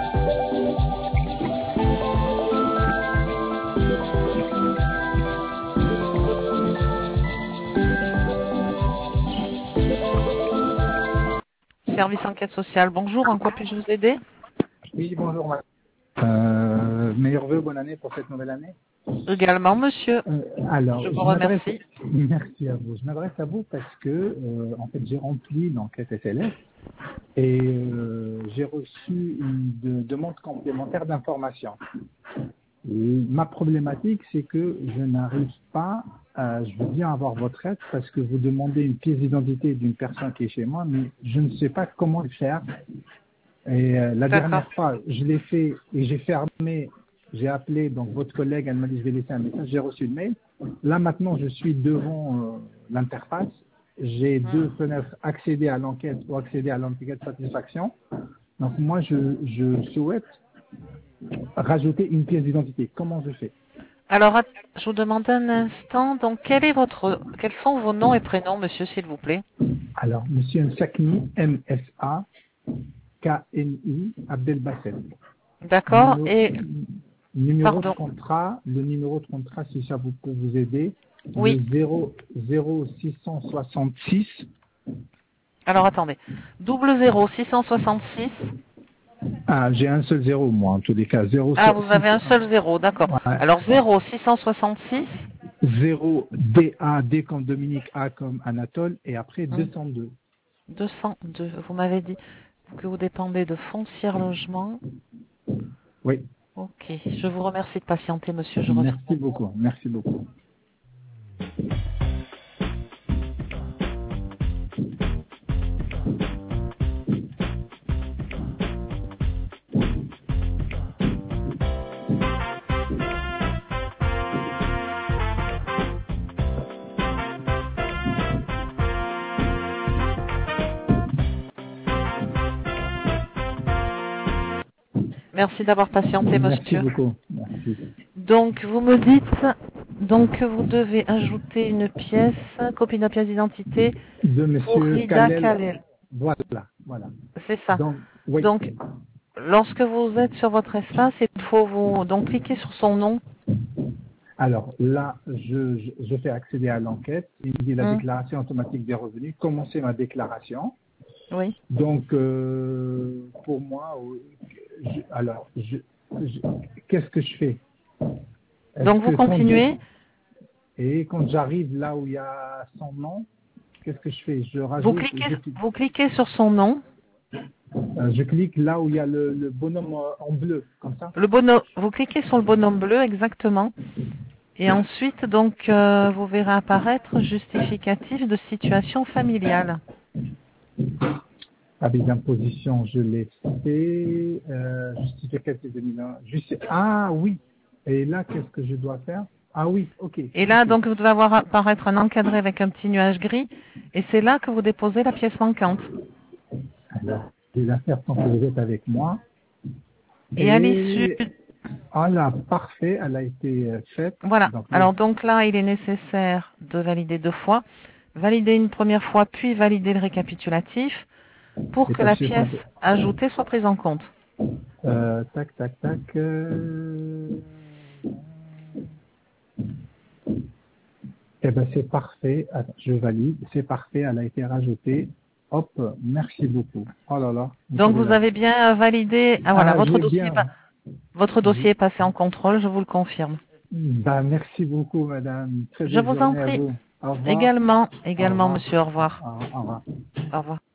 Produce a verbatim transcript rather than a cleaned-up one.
Service enquête sociale, bonjour, en quoi puis-je vous aider? Oui, bonjour. madame. Euh, meilleurs vœux, bonne année pour cette nouvelle année. Également, monsieur. Euh, alors, Je vous m'adresse- remercie. Merci à vous. Je m'adresse à vous parce que, euh, en fait, j'ai rempli l'enquête S L S et euh, j'ai reçu une de- demande complémentaire d'information. Et ma problématique, c'est que je n'arrive pas, à, je veux bien avoir votre aide parce que vous demandez une pièce d'identité d'une personne qui est chez moi, mais je ne sais pas comment le faire. Et euh, la D'accord. dernière fois, je l'ai fait et j'ai fermé, j'ai appelé donc votre collègue, elle m'a dit je vais laisser un message, j'ai reçu le mail. Là maintenant, je suis devant euh, l'interface, j'ai deux fenêtres, accéder à l'enquête ou accéder à l'enquête de satisfaction. Donc moi, je, je souhaite rajouter une pièce d'identité. Comment je fais? Alors, att- je vous demande un instant, donc, quel est votre, quels sont vos noms et prénoms, monsieur, s'il vous plaît? Alors, Monsieur Msakni, M S A K N I, Abdelbasset. D'accord, Numéro, et, numéro de pardon, contrat, le numéro de contrat, si ça vous peut vous aider, oui, le zéro zéro six cent soixante-six. alors attendez, double zéro six cent soixante-six, Ah, j'ai un seul zéro, moi, en tous les cas. zéro ah, vous six, avez un seul zéro, d'accord. ouais, Alors, zéro six cent soixante-six, zéro D A, D comme Dominique, A comme Anatole, et après hum, deux cent deux. deux cent deux, vous m'avez dit que vous dépendez de Foncière Logement. Oui, Ok, je vous remercie de patienter, monsieur, je reviens. merci beaucoup, merci beaucoup. Merci d'avoir patienté, Merci monsieur. beaucoup, merci. Donc, vous me dites donc que vous devez ajouter une pièce, copie de la pièce d'identité De pour Monsieur Rida Kalel, Khalel. voilà, voilà. C'est ça. Donc, oui. Donc, lorsque vous êtes sur votre espace, il faut vous donc cliquer sur son nom. Alors là, je, je, je fais accéder à l'enquête. Il me dit la Hum, déclaration automatique des revenus. Commencer ma déclaration. Oui. Donc, euh, pour moi, euh, je- alors, je, je- qu'est-ce que je fais? Est-ce Donc, vous que quand je, continuez. et quand j'arrive là où il y a son nom, qu'est-ce que je fais? Je Vous rajoute, cliquez, je, vous cliquez sur son nom. euh, je clique là où il y a le, le bonhomme euh, en bleu, comme ça. Le bonhomme, vous cliquez sur le bonhomme bleu exactement. Et ensuite, donc, euh, vous verrez apparaître justificatif de situation familiale. Avec d'imposition, je l'ai fait. Euh, justificatif de mille un. Justi- ah oui. Et là, qu'est-ce que je dois faire? Ah oui, ok. Et là, ok. donc, vous devez avoir apparaître un encadré avec un petit nuage gris. Et c'est là que vous déposez la pièce manquante. Alors, les affaires sont que vous êtes avec moi. Et à l'issue, Et ah là, parfait, elle a été euh, faite. voilà. Donc, le- Alors, donc là, il est nécessaire de valider deux fois. Valider une première fois, puis valider le récapitulatif pour que étape la pièce suivante. ajoutée soit prise en compte. Euh, tac, tac, tac. Euh... Eh ben, c'est parfait. Attends, je valide. C'est parfait. Elle a été rajoutée. Hop, merci beaucoup. Oh là là. Vous Donc, savez vous là. avez bien validé. Ah voilà, Ah, votre j'ai dossier, est bien. pas- votre dossier est passé en contrôle, je vous le confirme. Ben, merci beaucoup, madame. Très Je belle vous en journée à prie. vous. Au revoir. Également, Au également, revoir. monsieur, au revoir. Au au revoir. Au revoir.